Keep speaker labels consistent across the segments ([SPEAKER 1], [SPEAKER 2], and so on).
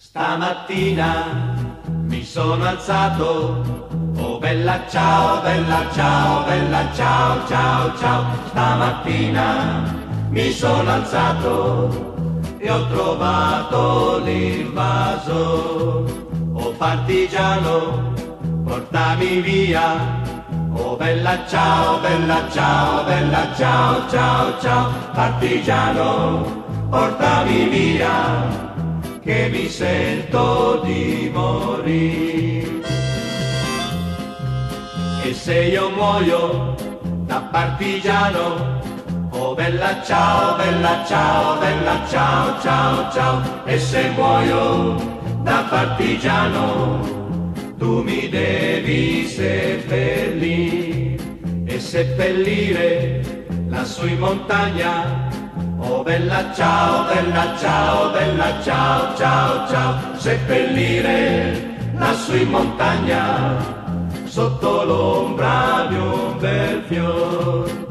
[SPEAKER 1] Stamattina mi sono alzato, oh bella ciao, bella ciao, bella ciao, ciao, ciao. Stamattina mi sono alzato e ho trovato l'invaso. Oh partigiano, portami via, oh bella ciao, bella ciao, bella ciao, ciao, ciao. Partigiano, portami via, che mi sento di morire. E se io muoio da partigiano, oh bella ciao, bella ciao, bella ciao, ciao, ciao. E se muoio da partigiano, tu mi devi seppellire e seppellire lassù in montagna. Oh bella ciao, bella ciao, bella ciao, ciao, ciao. Seppellire lassù in montagna, sotto l'ombra di un bel fior.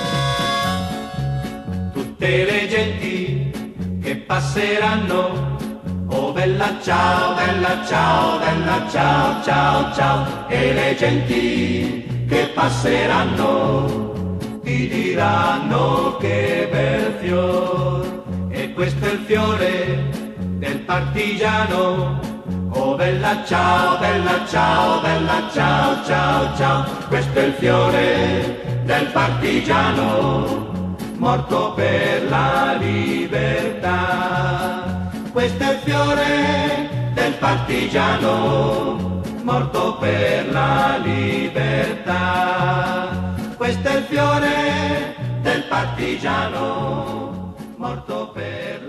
[SPEAKER 1] Tutte le genti che passeranno, oh bella ciao, bella ciao, bella ciao, ciao, ciao. E le genti che passeranno ti diranno che bel fior, e questo è il fiore del partigiano. Oh bella ciao, bella ciao, bella ciao, ciao, ciao. Questo è il fiore del partigiano, morto per la libertà. Questo è il fiore del partigiano, morto per la libertà. Questo è il fiore del partigiano, morto per